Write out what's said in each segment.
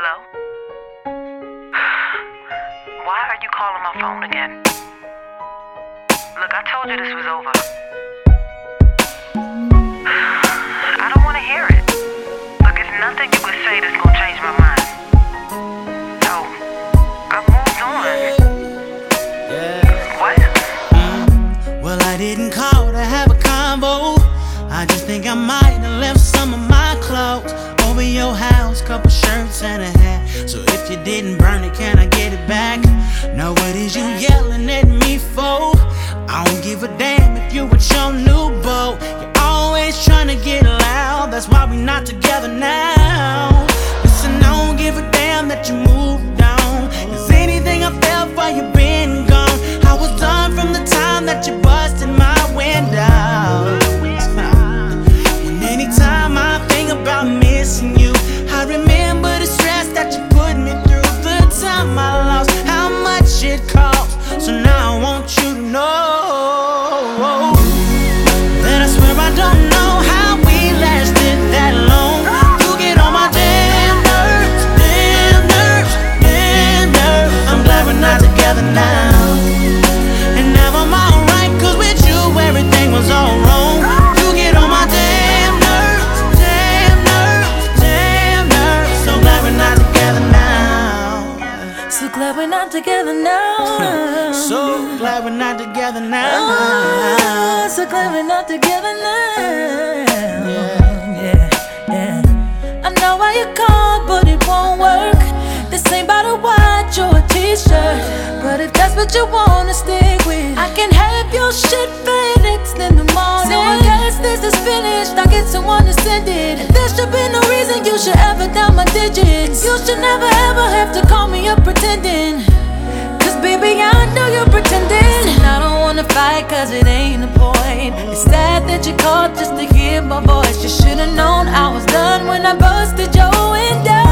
Hello? Why are you calling my phone again? Look, I told you this was over. I don't want to hear it. Look, it's nothing you could say that's gonna change my mind. So, I've moved on. What? Well, I didn't call to have a convo. I just think I might have left some of my clothes over your house, couple shirts and a hat. So if you didn't burn it, can I get it back? Now what is you yelling at me for? I don't give a damn if you with your new beau. You're always trying to get loud, that's why we not together now. Listen, I don't give a damn that you moved on. Is anything I felt while you been gone? I was done from the time that you busted my window. And anytime I think about missing you, I remember the stress that you put me through, the time I lost, how much it cost. So now I want you to know that I swear I don't know how we lasted that long. You get on my damn nerves, damn nerves, damn nerves. I'm glad we're not together now. And now I'm alright, cause with you everything was all wrong. You get on my damn nerves, damn nerves, damn nerves. So glad we're not together now. So glad we're not together now. So glad we're not together now. Oh, so glad we're not together now. Yeah. I know why you called, but it won't work. This ain't about a watch or a t-shirt. But if that's what you wanna stick with, I can have your shit FedExed in the morning. So I guess this is finished, I get someone to send it. And there should be no reason you should ever down my digits. You should never ever have to call me up pretending. Cause baby, I know you're pretending. And I don't wanna fight cause it ain't the point. It's sad that you called just to hear my voice. You should've known I was done when I busted your window.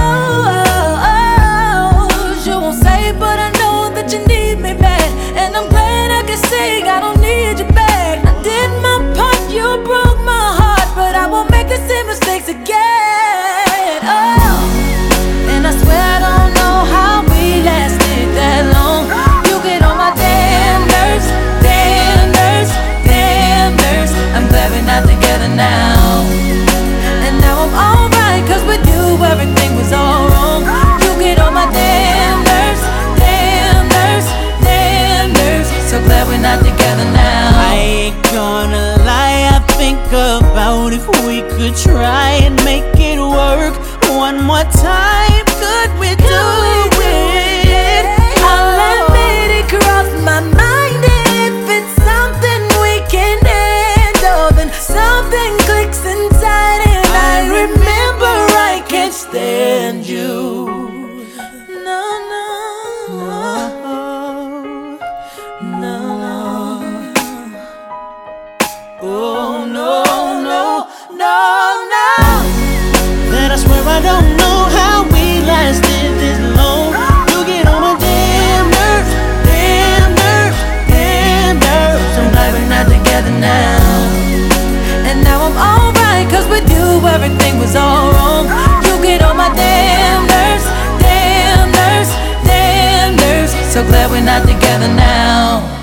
You won't say, but I know that you need me back. And I'm glad I can sing, I don't need you back. I did my part, you broke my heart, but I won't make the same mistakes again. Oh, and I swear I don't know how we lasted that long. You get on my damn nerves, damn nerves, damn nerves. I'm glad we're not together now. And now I'm alright, cause with you everything was all wrong. You get on my damn nerves, damn nerves, damn nerves. So glad we're not together now. I ain't gonna lie, I think about if we could try and make it work one more time. Could we do it? I'll admit it crossed my mind. If it's something we can handle, then something clicks inside, and I remember I can't stand you. Oh no. That I swear I don't know how we lasted this long. You get on my damn nerves, damn nerves, damn nerves. I'm glad we're not together now. And now I'm alright, cause with you everything was all wrong. You get on my damn nerves, damn nerves, damn nerves. So glad we're not together now.